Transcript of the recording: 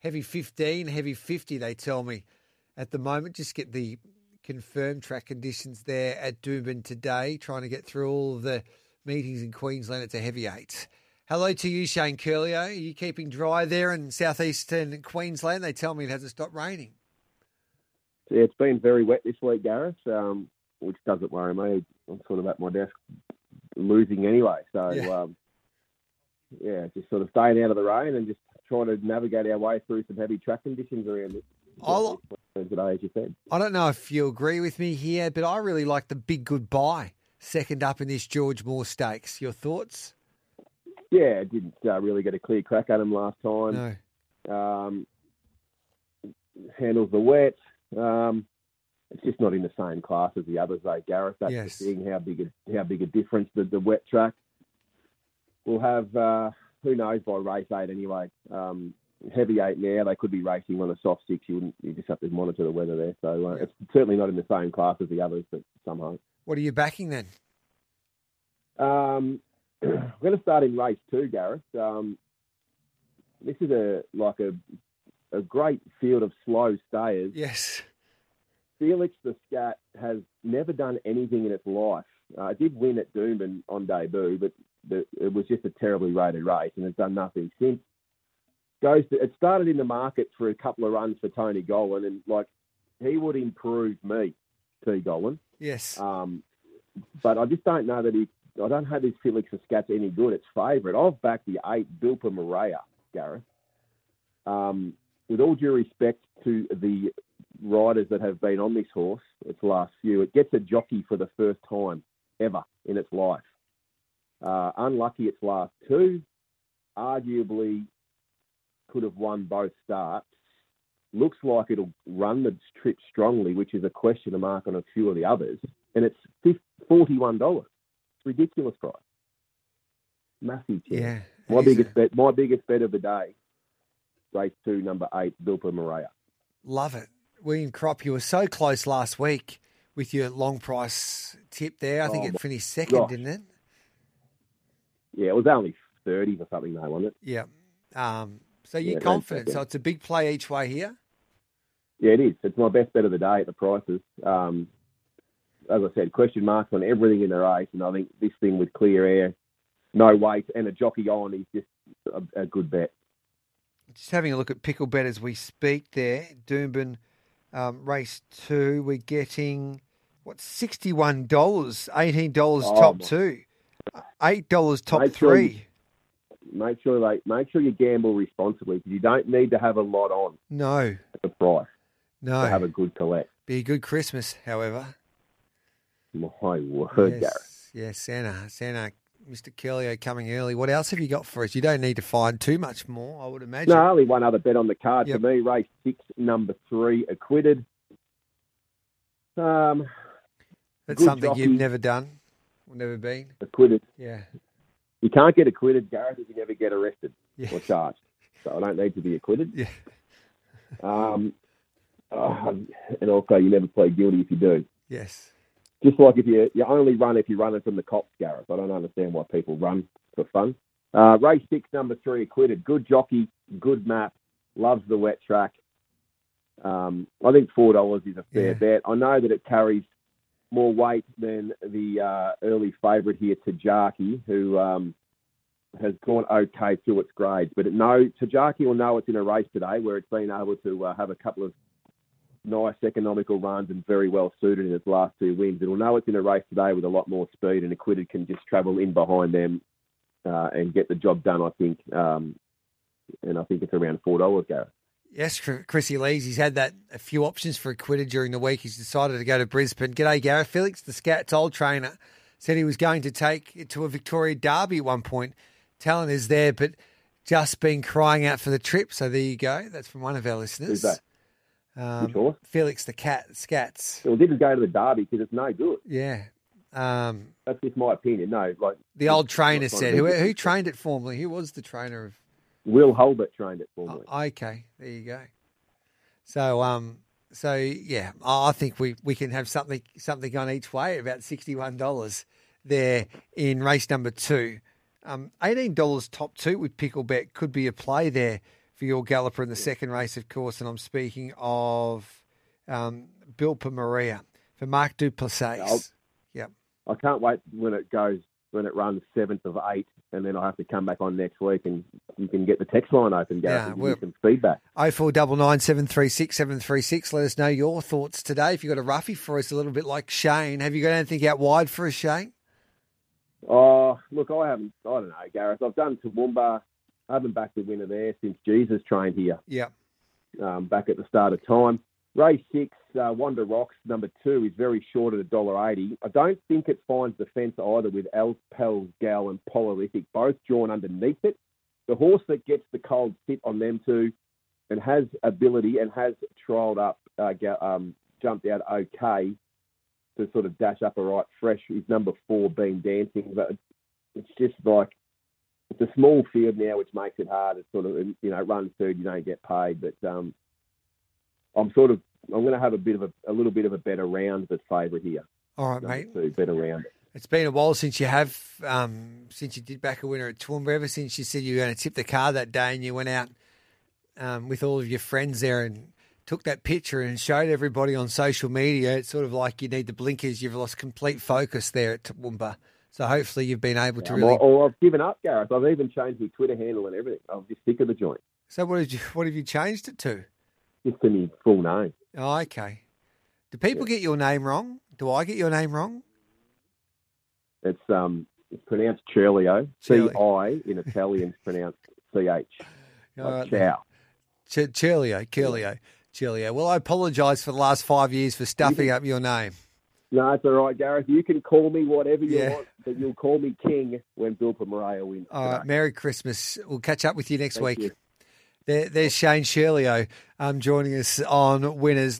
heavy 15, heavy 50, they tell me at the moment. Just get the confirmed track conditions there at Doomben today, trying to get through all of the meetings in Queensland. It's a heavy 8. Hello to you, Shane Curlio. Are you keeping dry there in southeastern Queensland? They tell me it hasn't stopped raining. Yeah, it's been very wet this week, Gareth, which doesn't worry me. I'm sort of at my desk losing anyway. So, just sort of staying out of the rain and just trying to navigate our way through some heavy track conditions around this today, as you said. I don't know if you agree with me here, but I really like the Big Goodbye second up in this George Moore Stakes. Your thoughts? Yeah, didn't really get a clear crack at him last time. No. Handles the wet. It's just not in the same class as the others, though, Gareth. That's Yes. the thing, how big a difference the wet track will have, who knows, by race 8 anyway. Heavy 8 now, they could be racing on a soft 6. You just have to monitor the weather there. So it's certainly not in the same class as the others, but somehow. What are you backing then? I'm going to start in race 2, Gareth. This is a great field of slow stayers. Yes. Felix the Scat has never done anything in its life. It did win at Doomben on debut, but it was just a terribly rated race, and it's done nothing since. It started in the market for a couple of runs for Tony Gollan, and he would improve me, T. Gollan. Yes. But I just don't know that I don't have this Felix the Scat's any good. It's favourite. I've backed the 8 Bilpa Maria, Gareth. With all due respect to the riders that have been on this horse, its last few, it gets a jockey for the first time ever in its life. Unlucky its last 2. Arguably could have won both starts. Looks like it'll run the trip strongly, which is a question mark on a few of the others. And it's $41. It's ridiculous price. Massive chance. Yeah. My biggest bet of the day. Race 2, number 8, Bilpa Maria. Love it. William Crop, you were so close last week with your long price tip there. I think it finished second, didn't it? Yeah, it was only 30 or something, though, wasn't it? Yeah. So you're confident. So it's a big play each way here? Yeah, it is. It's my best bet of the day at the prices. As I said, question marks on everything in the race, and I think this thing with clear air, no weight, and a jockey on is just a good bet. Just having a look at Pickle Bet as we speak there. Doomben race 2, we're getting, $61, $18 top 2, $8 top 3. Make sure you gamble responsibly, because you don't need to have a lot on. No. At the price. No. To have a good collect. Be a good Christmas, however. My word, Gareth. Yes, Santa, Mr. Curlio coming early. What else have you got for us? You don't need to find too much more, I would imagine. No, only one other bet on the card for me. Race 6, number 3, Acquitted. That's something you've never done or never been? Acquitted. Yeah. You can't get acquitted, Gareth, if you never get arrested or charged. So I don't need to be acquitted. Yeah. And also, you never plead guilty if you do. Yes. Just like if you only run if you're running from the cops, Gareth. I don't understand why people run for fun. Race 6, number 3, Acquitted. Good jockey, good map, loves the wet track. I think $4 is a fair bet. I know that it carries more weight than the early favourite here, Tajaki, who has gone okay through its grades. But Tajaki will know it's in a race today where it's been able to have a couple of nice economical runs and very well suited in its last 2 wins. It'll know it's in a race today with a lot more speed, and Acquitted can just travel in behind them and get the job done, I think. And I think it's around $4, Gareth. Yes, Chrissy Lees, he's had a few options for Acquitted during the week. He's decided to go to Brisbane. G'day, Gareth. Felix, the Scat's old trainer, said he was going to take it to a Victoria Derby at one point. Talent is there, but just been crying out for the trip. So there you go. That's from one of our listeners. Who's that? Felix the Scats. Well, it didn't go to the Derby because it's no good. Yeah. That's just my opinion. No, the old trainer said. Who trained it formerly? Who was the trainer of? Will Hulbert trained it formerly. Okay, there you go. So yeah, I think we can have something on each way. About $61 there in race number 2. $18 top 2 with Pickle Bet could be a play there for your galloper in the second race, of course, and I'm speaking of Bilpa Maria for Mark Duplessis. Yep. I can't wait when it runs 7th of 8, and then I'll have to come back on next week and you can get the text line open, Gareth, and give me some feedback. 0499 736 736. Let us know your thoughts today. If you've got a roughie for us, a little bit like Shane, have you got anything out wide for us, Shane? Oh, look, I don't know, Gareth. I've done Toowoomba. I haven't backed the winner there since Jesus trained here. Yeah. Back at the start of time. Race 6, Wonder Rocks, number 2, is very short at $1.80. I don't think it finds the fence either with Alpels Gal and Polyolithic, both drawn underneath it. The horse that gets the cold sit on them two and has ability and has trialled up, jumped out okay to sort of dash up a right fresh is number 4, Been Dancing. But it's just like, it's a small field now, which makes it hard. It's sort of, run third, you don't get paid. But I'm going to have a little bit of a better round as favourite here. All right, mate. 2, better round. It's been a while since you did back a winner at Toowoomba. Ever since you said you were going to tip the car that day and you went out with all of your friends there and took that picture and showed everybody on social media, it's sort of like you need the blinkers. You've lost complete focus there at Toowoomba. So hopefully you've been able to really... Or I've given up, Gareth. I've even changed my Twitter handle and everything. I'm just sick of the joint. So what have you changed it to? Just to my full name. Oh, okay. Do people get your name wrong? Do I get your name wrong? It's pronounced Ciurlio. C-I in Italian is pronounced C-H. Ciao. Ciurlio. Well, I apologise for the last 5 years for stuffing up your name. No, it's all right, Gareth. You can call me whatever you want, but you'll call me King when Bilpa Maria wins. All right, Merry Christmas. We'll catch up with you next week. You. There's Shane Ciurlio joining us on Winners.